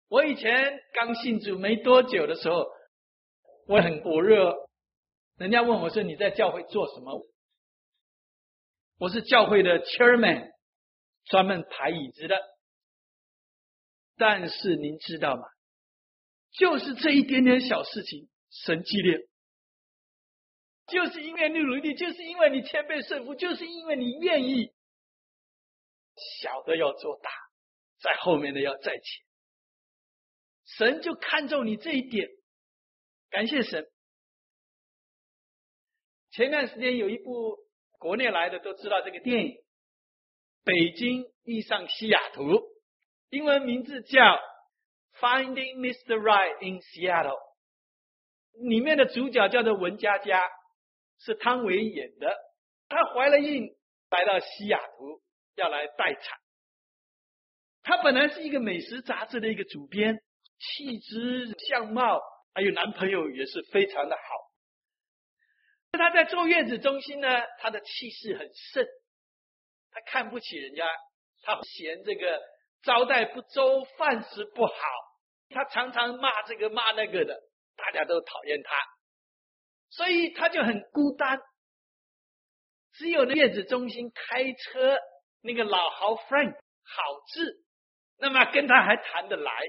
我以前刚信主没多久的时候，我很火热，人家问我说你在教会做什么？我是教会的 chairman， 专门排椅子的。但是您知道吗？就是这一点点小事情，神激烈，就是因为你努力，就是因为你谦卑顺服，就是因为你愿意，小的要做大，在后面的要在前。神就看重你这一点，感谢神。前段时间有一部国内来的都知道这个电影《北京遇上西雅图》，英文名字叫 Finding Mr. Right in Seattle， 里面的主角叫做文佳佳，是汤唯演的。她怀了孕来到西雅图要来待产。她本来是一个美食杂志的一个主编，气质相貌还有男朋友也是非常的好。她在坐月子中心呢，她的气势很盛，她看不起人家，她嫌这个招待不周，饭食不好，她常常骂这个骂那个的，大家都讨厌她，所以她就很孤单。只有那月子中心开车那个老豪 Frank 好志，那么跟他还谈得来。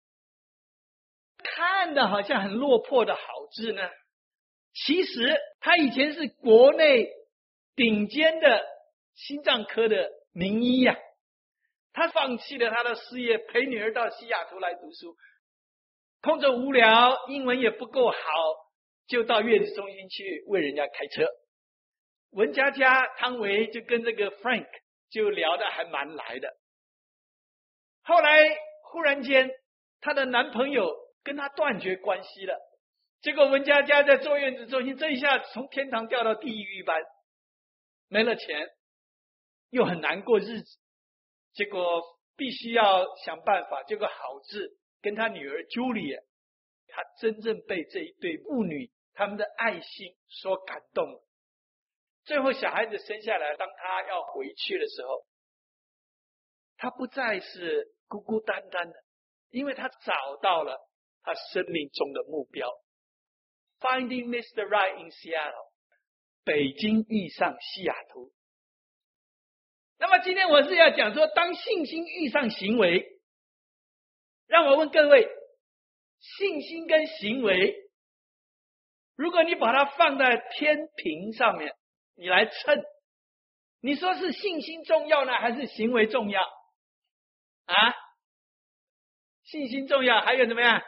看的好像很落魄的好志呢，其实他以前是国内顶尖的心脏科的名医呀。他放弃了他的事业，陪女儿到西雅图来读书，空着无聊，英文也不够好，就到月子中心去为人家开车。文佳佳汤唯就跟这个 Frank 就聊得还蛮来的。后来忽然间她的男朋友跟她断绝关系了，结果文佳佳在坐月子中心，这一下从天堂掉到地狱一般，没了钱，又很难过日子，结果必须要想办法。结果好志跟他女儿 Julia， 他真正被这一对父女他们的爱心所感动了。最后小孩子生下来，当他要回去的时候，他不再是孤孤单单的，因为他找到了他生命中的目标。 Finding Mr. Right in Seattle， 北京遇上西雅图。那么今天我是要讲说，当信心遇上行为，让我问各位，信心跟行为，如果你把它放在天平上面，你来称，你说是信心重要呢，还是行为重要啊？信心重要，还有怎么样？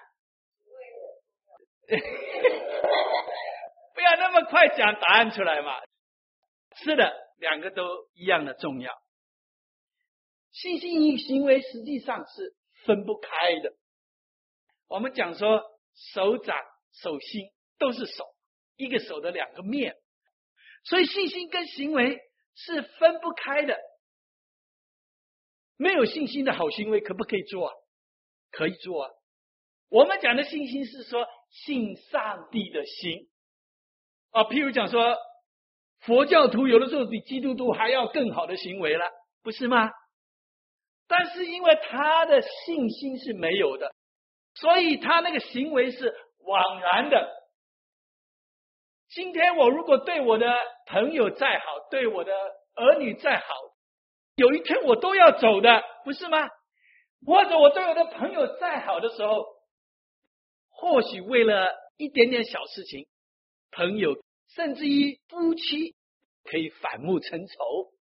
不要那么快讲答案出来嘛。是的，两个都一样的重要。信心与行为实际上是分不开的。我们讲说手掌手心都是手，一个手的两个面，所以信心跟行为是分不开的。没有信心的好行为可不可以做啊？可以做啊。我们讲的信心是说信上帝的心啊，譬如讲说佛教徒有的时候比基督徒还要更好的行为了，不是吗？但是因为他的信心是没有的，所以他那个行为是枉然的。今天我如果对我的朋友再好，对我的儿女再好，有一天我都要走的，不是吗？或者我对我的朋友再好的时候，或许为了一点点小事情，朋友甚至于夫妻可以反目成仇。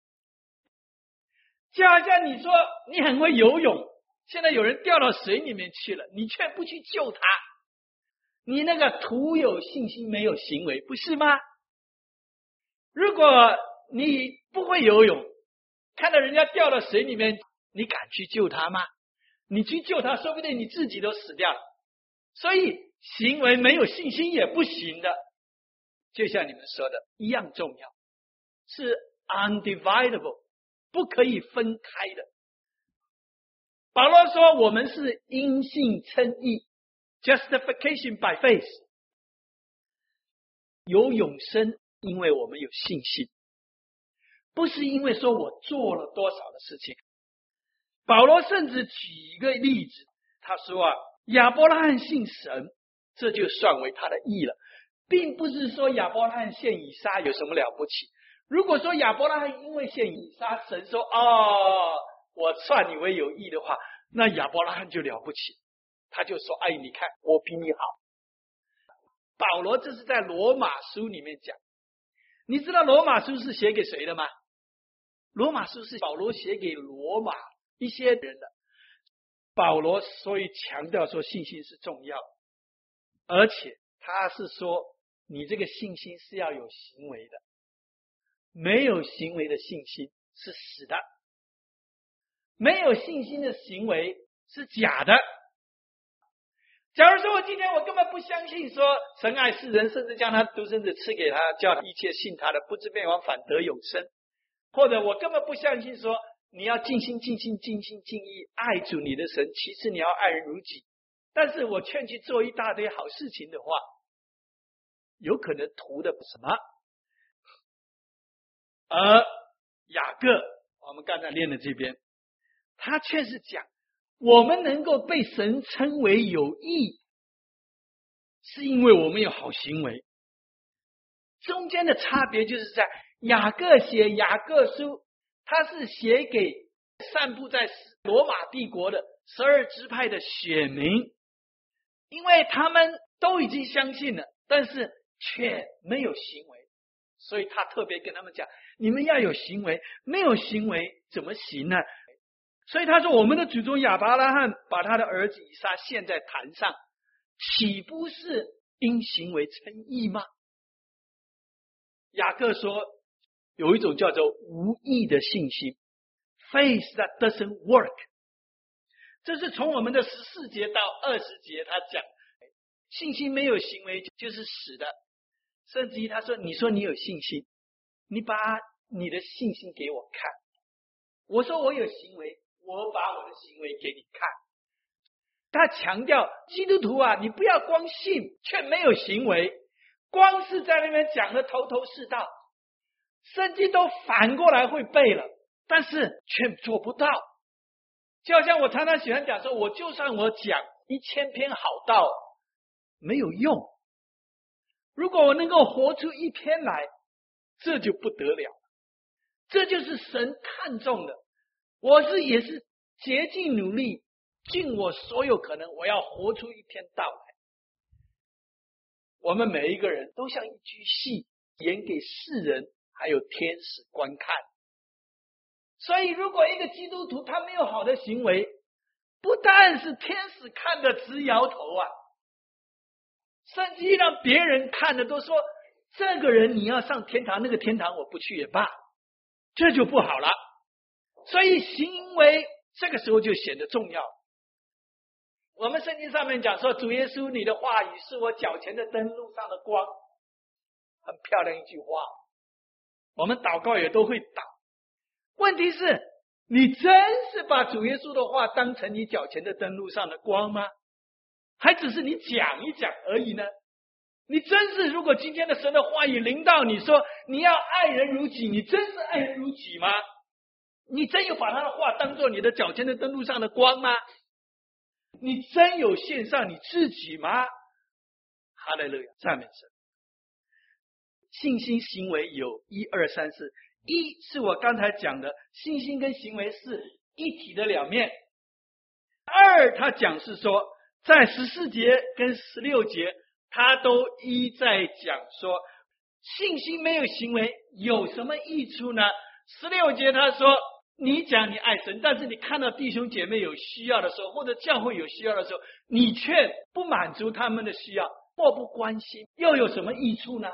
就好像你说你很会游泳，现在有人掉到水里面去了，你却不去救他，你那个徒有信心没有行为，不是吗？如果你不会游泳，看到人家掉到水里面，你敢去救他吗？你去救他，说不定你自己都死掉了。所以行为没有信心也不行的，就像你们说的一样重要，是 undividable， 不可以分开的。保罗说我们是因信称义， justification by faith， 有永生，因为我们有信心，不是因为说我做了多少的事情。保罗甚至举一个例子， 他说啊，亚伯拉罕信神，这就算为他的义了，并不是说亚伯拉罕献以撒有什么了不起。如果说亚伯拉罕因为献以撒，神说我算你为有义的话，那亚伯拉罕就了不起，他就说你看我比你好。保罗这是在罗马书里面讲，你知道罗马书是写给谁的吗？罗马书是保罗写给罗马一些人的。保罗所以强调说信心是重要的，而且他是说你这个信心是要有行为的，没有行为的信心是死的，没有信心的行为是假的。假如说我今天我根本不相信说神爱世人，甚至将他独生子赐给他，叫一切信他的不至灭亡，反得永生，或者我根本不相信说你要尽心尽心尽心尽意爱主你的神，其次你要爱人如己，但是我劝去做一大堆好事情的话，有可能图的什么？而雅各我们刚才念的这边，他却是讲我们能够被神称为有义，是因为我们有好行为。中间的差别就是在雅各写雅各书，他是写给散布在罗马帝国的12支派的选民，因为他们都已经相信了，但是却没有行为，所以他特别跟他们讲，你们要有行为，没有行为怎么行呢？所以他说我们的祖宗亚伯拉罕把他的儿子以撒献在坛上，岂不是因行为称义吗？雅各说有一种叫做无义的信心， faith that doesn't work， 这是从我们的14节到20节他讲信心没有行为就是死的。甚至于他说，你说你有信心，你把你的信心给我看，我说我有行为，我把我的行为给你看。他强调基督徒啊，你不要光信却没有行为，光是在那边讲的头头是道，圣经都反过来会背了，但是却做不到。就好像我常常喜欢讲说，我就算我讲1000篇好道没有用，如果我能够活出一篇来，这就不得了。这就是神看重的，我也是竭尽努力，尽我所有可能，我要活出一篇道来。我们每一个人都像一句戏，演给世人还有天使观看。所以如果一个基督徒他没有好的行为，不但是天使看得直摇头啊，甚至让别人看的都说，这个人你要上天堂，那个天堂我不去也罢，这就不好了。所以行为这个时候就显得重要。我们圣经上面讲说，主耶稣你的话语是我脚前的灯，路上的光，很漂亮一句话，我们祷告也都会祷。问题是你真是把主耶稣的话当成你脚前的灯，路上的光吗？还只是你讲一讲而已呢？你真是如果今天的神的话语临到你说你要爱人如己，你真是爱人如己吗？你真有把他的话当作你的脚前的灯，路上的光吗？你真有献上你自己吗？哈利路亚，赞美神。信心行为有1、2、3、4，一是我刚才讲的信心跟行为是一体的两面。二，他讲是说在14节跟16节他都一再讲说信心没有行为有什么益处呢？16节他说，你讲你爱神，但是你看到弟兄姐妹有需要的时候，或者教会有需要的时候，你却不满足他们的需要，漠不关心，又有什么益处呢？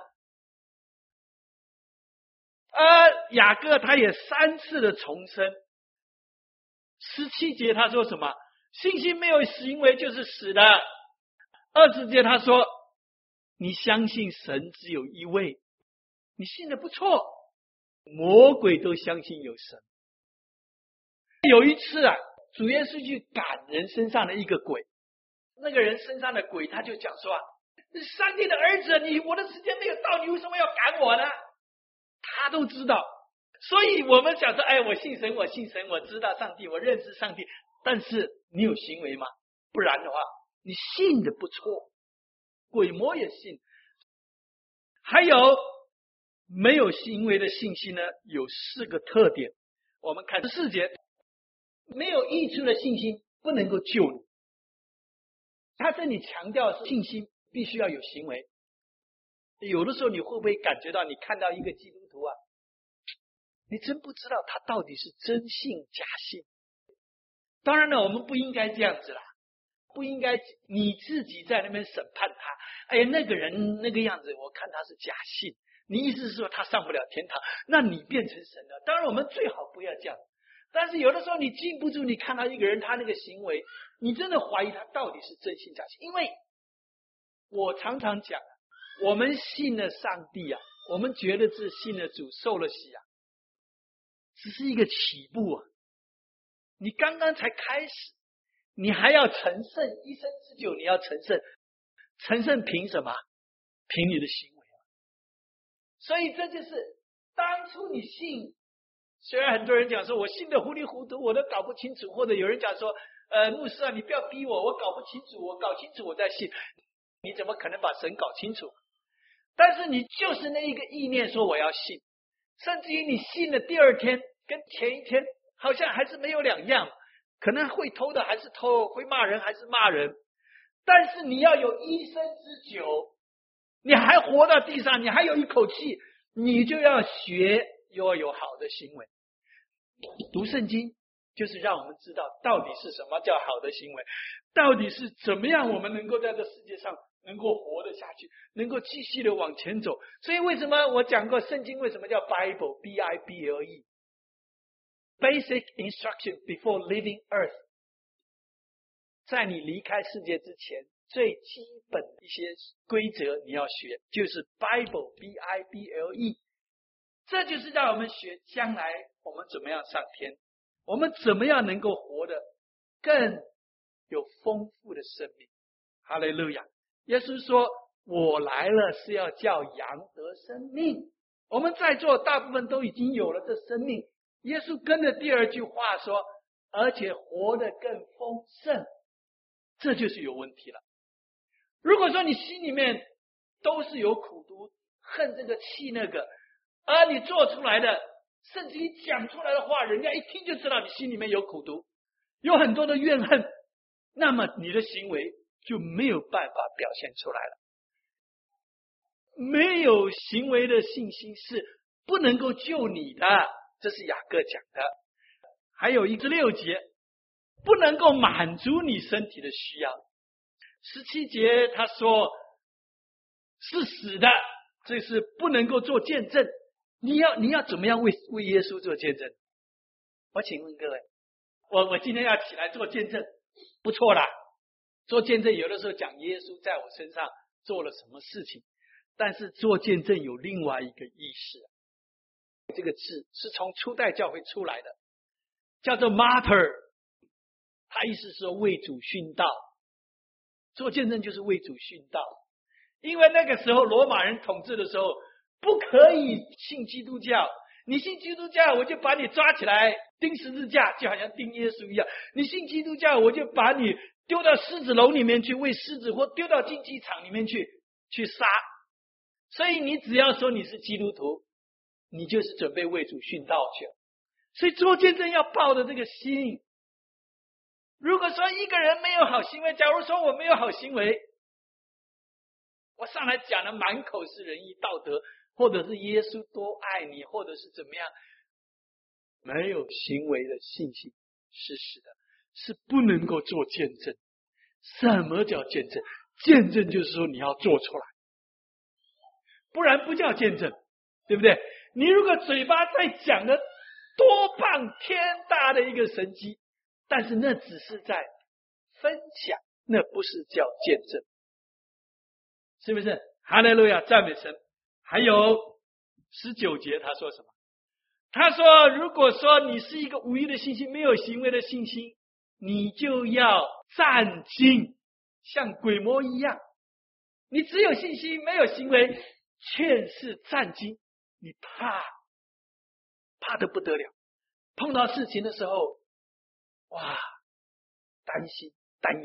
雅各他也3次的重申。17节他说什么？信心没有行为就是死的。20节他说，你相信神只有一位，你信得不错，魔鬼都相信有神。有一次啊，主耶稣去赶人身上的一个鬼，那个人身上的鬼他就讲说啊，上帝的儿子，我的时间没有到，你为什么要赶我呢？他都知道。所以我们想说，我信神，我信神，我知道上帝，我认识上帝，但是你有行为吗？ 不然的话，你信的不错，鬼魔也信。还有没有行为的信心呢？有4个特点。我们看14节，没有益处的信心不能够救你。他这里强调信心必须要有行为。有的时候你会不会感觉到，你看到一个基督徒啊，你真不知道他到底是真信假信。当然了，我们不应该这样子啦，不应该你自己在那边审判他。哎呀，那个人那个样子，我看他是假信。你意思是说他上不了天堂，那你变成神了。当然我们最好不要这样，但是有的时候你禁不住，你看到一个人他那个行为，你真的怀疑他到底是真信假信。因为我常常讲，我们信了上帝啊，我们觉得是信了主，受了洗啊，只是一个起步啊。你刚刚才开始，你还要成圣，一生之久你要成圣。成圣凭什么？凭你的行为。所以这就是当初你信，虽然很多人讲说我信的糊里糊涂，我都搞不清楚，或者有人讲说牧师啊，你不要逼我，我搞不清楚，我搞清楚我再信。你怎么可能把神搞清楚？但是你就是那一个意念说我要信，甚至于你信的第二天跟前一天好像还是没有两样，可能会偷的还是偷，会骂人还是骂人，但是你要有一生之久，你还活到地上，你还有一口气，你就要学，又要有好的行为。读圣经就是让我们知道到底是什么叫好的行为，到底是怎么样我们能够在这世界上能够活得下去，能够继续的往前走。所以为什么我讲过圣经为什么叫 Bible B-I-B-L-E Basic Instruction Before Leaving Earth， 在你离开世界之前最基本的一些规则你要学，就是 Bible B-I-B-L-E， 这就是让我们学将来我们怎么样上天，我们怎么样能够活得更有丰富的生命。哈利路亚！耶稣说我来了是要叫羊得生命。我们在座大部分都已经有了这生命，耶稣跟着第二句话说而且活得更丰盛，这就是有问题了。如果说你心里面都是有苦毒，恨这个气那个，而你做出来的甚至于讲出来的话，人家一听就知道你心里面有苦毒，有很多的怨恨，那么你的行为就没有办法表现出来了。没有行为的信心是不能够救你的，这是雅各讲的。还有16节，不能够满足你身体的需要。17节他说是死的，这是不能够做见证。你要怎么样为耶稣做见证？我请问各位，我今天要起来做见证，不错啦。做见证有的时候讲耶稣在我身上做了什么事情，但是做见证有另外一个意思。这个字是从初代教会出来的，叫做 martyr， 他意思是说为主殉道。做见证就是为主殉道，因为那个时候罗马人统治的时候不可以信基督教，你信基督教我就把你抓起来钉十字架，就好像钉耶稣一样。你信基督教我就把你丢到狮子笼里面去喂狮子，或丢到竞技场里面去杀。所以你只要说你是基督徒，你就是准备为主殉道去了。所以做见证要抱着这个心。如果说一个人没有好行为，假如说我没有好行为，我上来讲的满口是仁义道德，或者是耶稣多爱你，或者是怎么样，没有行为的信心是死的，是不能够做见证。什么叫见证？见证就是说你要做出来，不然不叫见证，对不对？你如果嘴巴在讲的多棒天大的一个神迹，但是那只是在分享，那不是叫见证，是不是？哈利路亚，赞美神。还有19节他说什么？他说如果说你是一个无益的信心，没有行为的信心，你就要战惊，像鬼魔一样。你只有信心没有行为，却是战惊，你怕得不得了。碰到事情的时候，哇，担心担忧，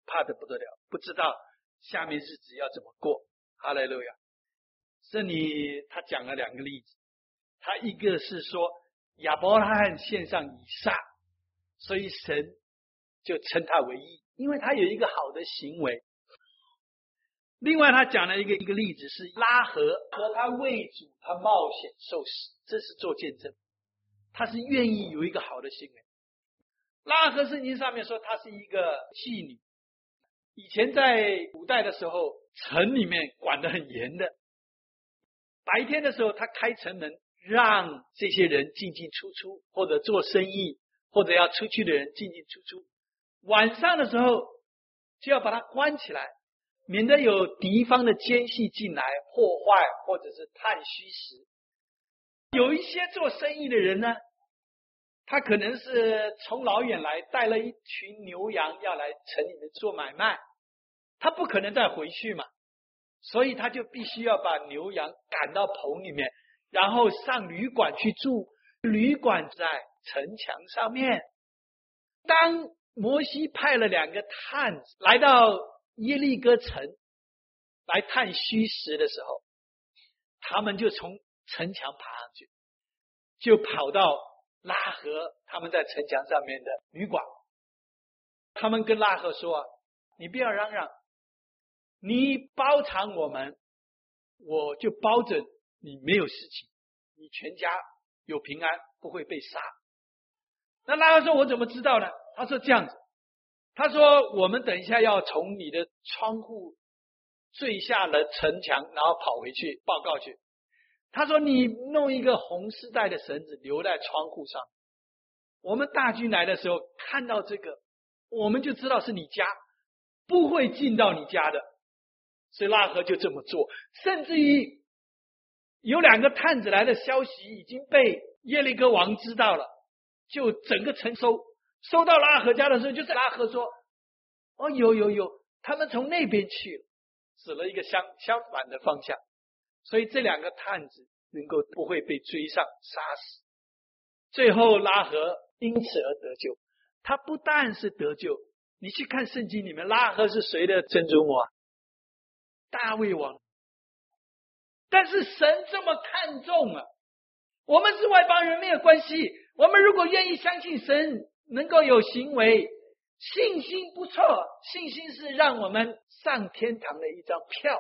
怕得不得了，不知道下面日子要怎么过。哈利路亚！这里他讲了2个例子，他一个是说亚伯拉罕献上以撒，所以神就称他为义，因为他有一个好的行为。另外他讲了一个例子，是拉合和他为主他冒险受死，这是做见证，他是愿意有一个好的行为。拉合圣经上面说她是一个妓女，以前在古代的时候城里面管得很严的，白天的时候他开城门让这些人进进出出，或者做生意或者要出去的人进进出出，晚上的时候就要把它关起来，免得有敌方的奸细进来破坏或者是探虚实。有一些做生意的人呢，他可能是从老远来，带了一群牛羊要来城里面做买卖，他不可能再回去嘛，所以他就必须要把牛羊赶到棚里面，然后上旅馆去住，旅馆在城墙上面。当摩西派了2个探子来到耶利哥城来探虚实的时候，他们就从城墙爬上去，就跑到拉合他们在城墙上面的旅馆。他们跟拉合说，你不要嚷嚷，你包藏我们，我就包准你没有事情，你全家有平安，不会被杀。那拉合说，我怎么知道呢？他说这样子，他说我们等一下要从你的窗户坠下了城墙，然后跑回去报告去。他说你弄一个红丝带的绳子留在窗户上，我们大军来的时候看到这个，我们就知道是你家，不会进到你家的。所以拉合就这么做，甚至于有2个探子来的消息已经被耶利哥王知道了，就整个城收到拉合家的时候，就是拉合说，哦，有，他们从那边去了，指了一个相反的方向。所以这2个探子能够不会被追上杀死。最后拉合因此而得救。他不但是得救，你去看圣经里面，拉合是谁的曾祖母啊？大卫王。但是神这么看重啊，我们是外邦人没有关系，我们如果愿意相信神，能够有行为，信心不错，信心是让我们上天堂的一张票。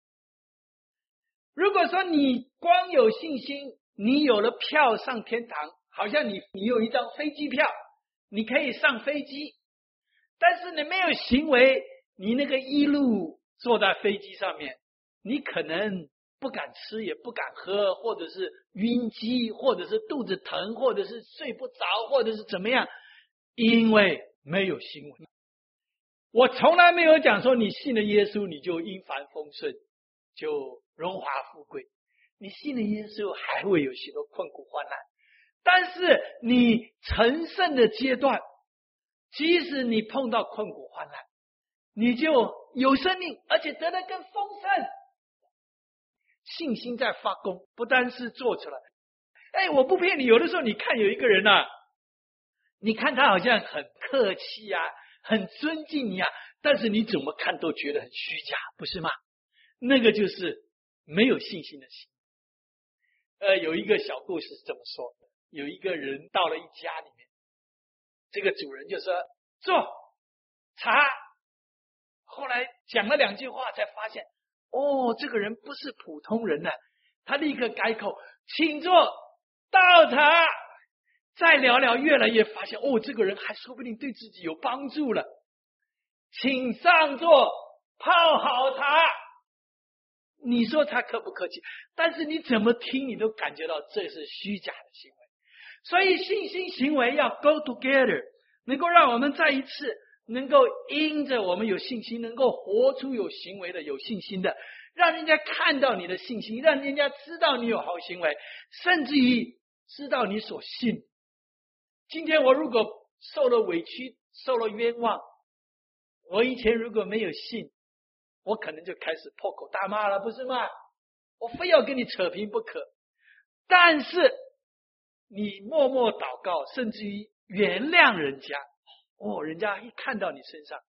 如果说你光有信心，你有了票上天堂，好像你有一张飞机票，你可以上飞机，但是你没有行为，你那个一路坐在飞机上面，你可能不敢吃也不敢喝，或者是晕机，或者是肚子疼，或者是睡不着，或者是怎么样，因为没有行为。我从来没有讲说你信了耶稣你就因凡丰顺，就荣华富贵，你信了耶稣还会有许多困苦患难，但是你成圣的阶段，即使你碰到困苦患难，你就有生命，而且得得更丰盛。信心在发功，不单是做出来。我不骗你，有的时候你看有一个人啊，你看他好像很客气啊，很尊敬你啊，但是你怎么看都觉得很虚假，不是吗？那个就是没有信心的心。有一个小故事是这么说的，有一个人到了一家里面，这个主人就说坐茶，后来讲了2句话才发现，这个人不是普通人呢，他立刻改口，请坐，倒茶。再聊聊，越来越发现，这个人还说不定对自己有帮助了。请上座，泡好茶。你说他客不客气？但是你怎么听，你都感觉到这是虚假的行为。所以信心行为要 go together， 能够让我们再一次能够因着我们有信心，能够活出有行为的、有信心的，让人家看到你的信心，让人家知道你有好行为，甚至于知道你所信。今天我如果受了委屈，受了冤枉，我以前如果没有信，我可能就开始破口大骂了，不是吗？我非要跟你扯平不可。但是你默默祷告，甚至于原谅人家，人家一看到你身上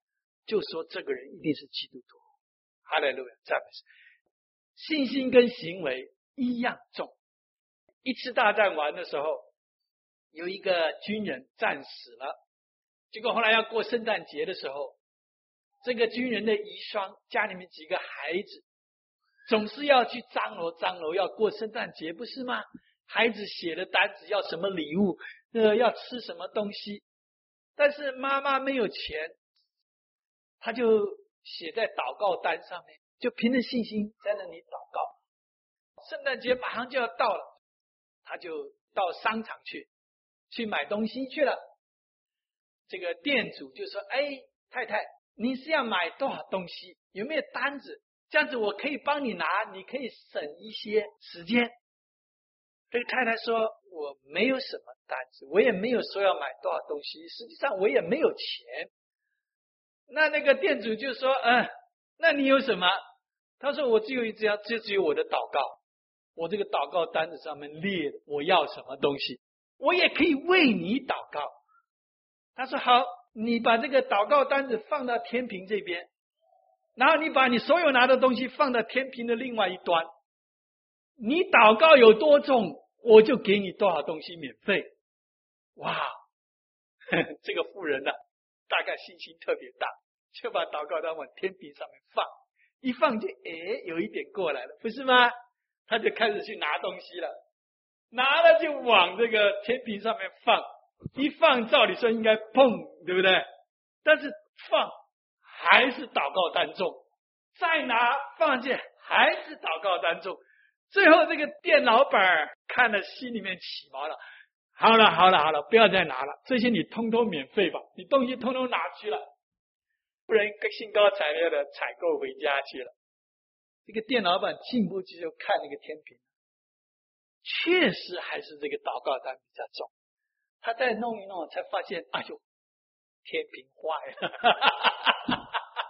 就说这个人一定是基督徒。哈利路亚，赞美神！信心跟行为一样重。一次大战完的时候，有一个军人战死了，结果后来要过圣诞节的时候，这个军人的遗孀家里面几个孩子总是要去张罗要过圣诞节，不是吗？孩子写了单子要什么礼物，要吃什么东西，但是妈妈没有钱，他就写在祷告单上面，就凭着信心在那里祷告。圣诞节马上就要到了，他就到商场去买东西去了。这个店主就说：“哎，太太，你是要买多少东西？有没有单子？这样子我可以帮你拿，你可以省一些时间。”这个太太说：“我没有什么单子，我也没有说要买多少东西，实际上我也没有钱。”那个店主就说：“那你有什么？”他说：“我只有一只，就只有我的祷告。我这个祷告单子上面列我要什么东西，我也可以为你祷告。”他说：“好，你把这个祷告单子放到天平这边，然后你把你所有拿的东西放到天平的另外一端。你祷告有多重，我就给你多少东西免费。”哇，这个妇人呢，大概信心特别大，就把祷告单往天平上面放，一放就有一点过来了，不是吗？他就开始去拿东西了，拿了就往这个天平上面放，一放照理说应该碰，对不对？但是放还是祷告单重，再拿放进还是祷告单重。最后这个店老板看了心里面起毛了，好了，不要再拿了，这些你通通免费吧，你东西通通拿去了。不然兴高采烈的采购回家去了。这个店老板进不去就看那个天平，确实还是这个祷告单比较重。他再弄一弄才发现，哎呦，天平坏了。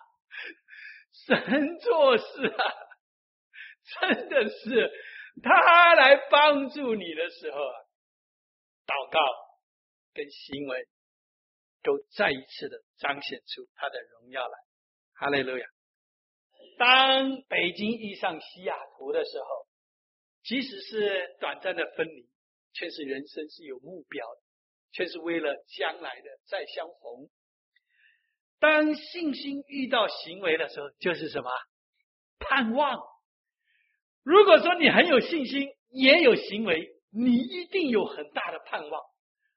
神做事啊，真的是他来帮助你的时候啊，祷告跟行为都再一次的彰显出他的荣耀来。哈利路亚！当北京遇上西雅图的时候，即使是短暂的分离，却是人生是有目标的，却是为了将来的再相逢。当信心遇到行为的时候，就是什么？盼望。如果说你很有信心，也有行为，你一定有很大的盼望。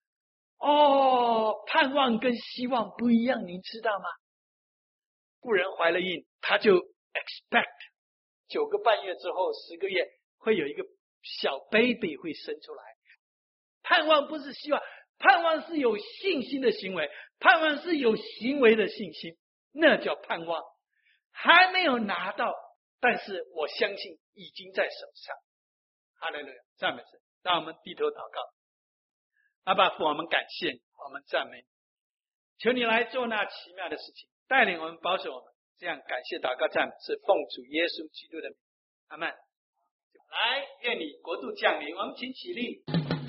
盼望跟希望不一样，您知道吗？妇人怀了孕，她就 expect 9个半月之后10个月会有一个小 baby 会生出来。盼望不是希望，盼望是有信心的行为，盼望是有行为的信心，那叫盼望。还没有拿到，但是我相信已经在手上。哈利路亚，赞美神！让我们低头祷告。阿爸父，我们感谢你，我们赞美你，求你来做那奇妙的事情，带领我们，保守我们。这样感谢祷告赞美是奉主耶稣基督的名，阿们。来，愿你国度降临，我们请起立。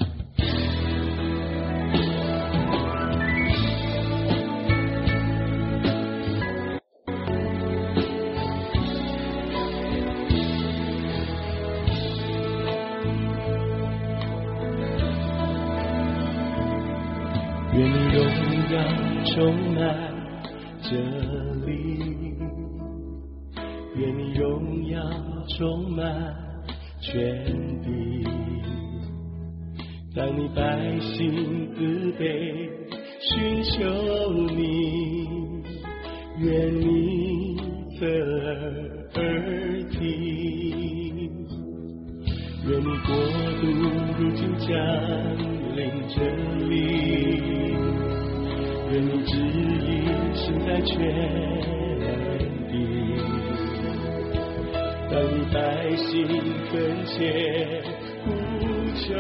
愿你荣耀充满这里，愿你荣耀充满全地。当你百姓自卑寻求你，愿你侧耳而听。愿你国度如今降临这里，愿你旨意行在全地。当你百姓恳切呼求，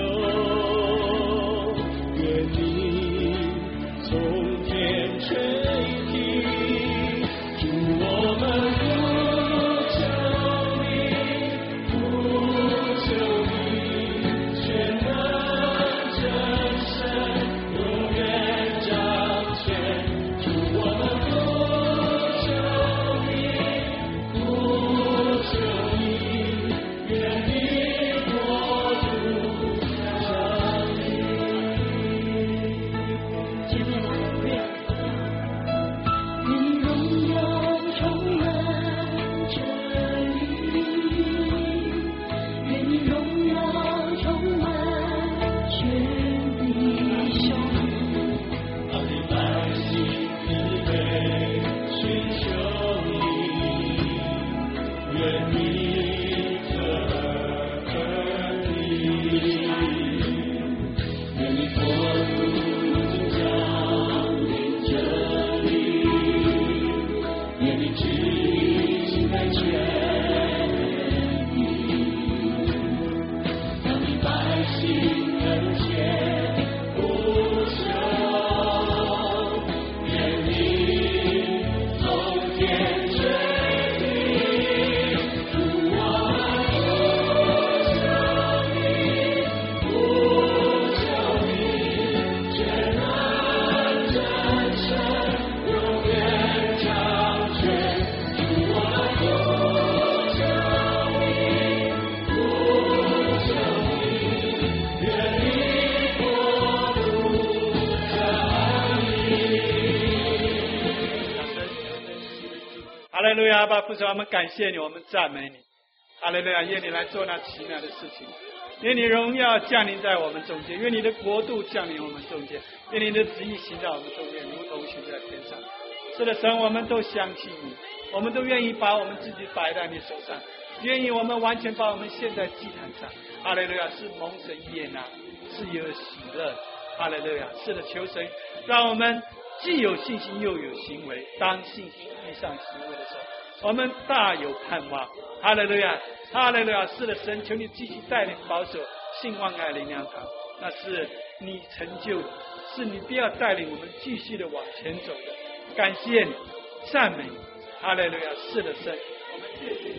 愿你从天垂听。主我们呼求你，呼求你，全能真神永远掌权。主我们呼求尽心的全力，让你百姓恩前不朽，愿你从天垂地，主啊，不求你，不求你，全然战胜，永远长存。主啊，不求你，不求你，愿你国度降临。 哈利路亚，阿爸父神，我们感谢你，我们赞美你。哈利路亚，愿你来做那奇妙的事情，愿你荣耀降临在我们中间，愿你的国度降临我们中间，愿你的旨意行在我们中间，如同行在天上。是的，神，我们都相信你，我们都愿意把我们自己摆在你手上，愿意我们完全把我们献在祭坛上。哈利路亚，是蒙神悦纳，是有喜乐。哈利路亚，是的，求神让我们既有信心又有行为，当信心遇上行为的时候，我们大有盼望。哈利路亚，哈利路亚，是的，神，求你继续带领保守信望爱灵粮堂，那是你成就的，是你必要带领我们继续的往前走的。感谢你，赞美你，哈利路亚，是的，神，我们谢谢。